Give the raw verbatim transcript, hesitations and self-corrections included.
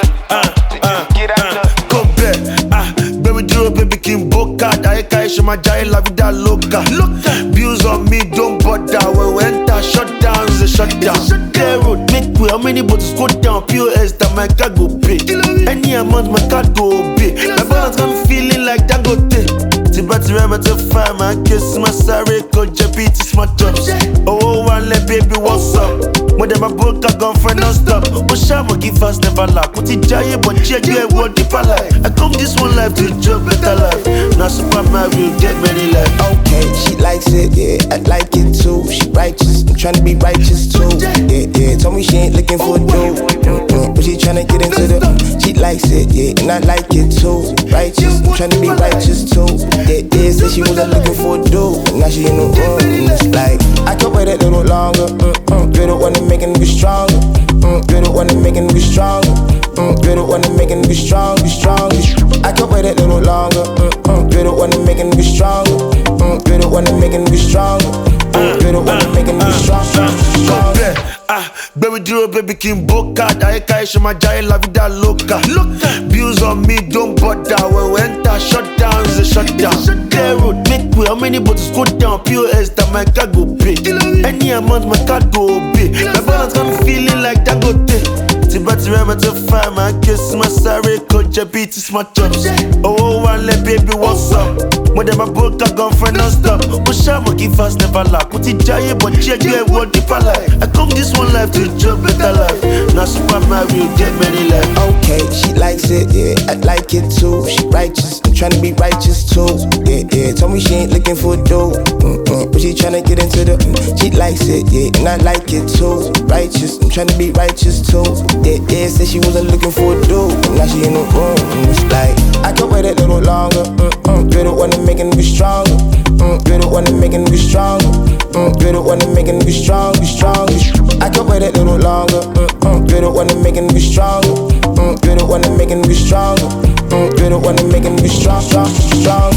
Go back, ah, baby duro, baby king boca. Daika ishima jai la vida loca. Views on me, don't bother. When we enter, shut down, is a shutdown. Clear road, make way. How many bottles go down? P O S that my car go pay. Any amount my car go obey. My balance got feeling like Dangote. Tibati remember to find my kiss, my sorry, coach, beat is my touch. Oh, one let baby, what's up? More than my book, I gone for non-stop. But Shama give us never lack. Put it giant, but check you what deeper life. I come this one life to enjoy better life. Now Super Mario get many life. Okay, she likes it, yeah, I like it too. She righteous, I'm tryna be righteous too. Yeah, yeah, told me she ain't looking for dough, mm-mm, but she tryna get into the. She likes it, yeah, and I like it too. Righteous, I'm tryna be righteous too. Yeah, yeah, said she wasn't looking for dough, now she in the room, and it's like I could wait a little longer. Mm-mm, you're the one that making me stronger. Mm, you're the one that making me stronger. Mm, you're the one that making me stronger, stronger. I could wait a little longer. Mm, you're the one that making me stronger. Mm, you're the one that making me stronger. Mm, you're the one that making me stronger, stronger. Ah, baby duro, baby king boca. Daika ishima jai la vida loca. Views on me, don't bother. When we enter, shut down, is a shutdown. Clear road, make way. How many bottles go down? P O S that my car go pay. Any amount my car go obey. My balance got feeling like Dangote. Tibati remember to find my kiss, my sorry, coach, beat is my touch. Oh, one let baby, what's up? More than my book, I gone for non-stop. But Shama give us never lack. Put it giant, but check you what deeper life. I come this one life to enjoy better life. Now Super Mario get many life. Okay, she likes it, yeah, I like it too. She righteous, I'm tryna be righteous too. Yeah, yeah, told me she ain't looking for dough, mm-mm, but she tryna get into the. She likes it, yeah, and I like it too. Righteous, I'm tryna be righteous too. Yeah, yeah, said she wasn't looking for dough, now she in the room, and it's like I could wait a little longer. Mm-mm, you're the one that making me stronger. Mm, you're the one that making me stronger. Mm, you're the one that making me stronger, stronger. I could wait a little longer. Mm, you're the one that making me stronger. Mm, you're the one that making me stronger. Mm, you're the one that making me strong, strong, strong.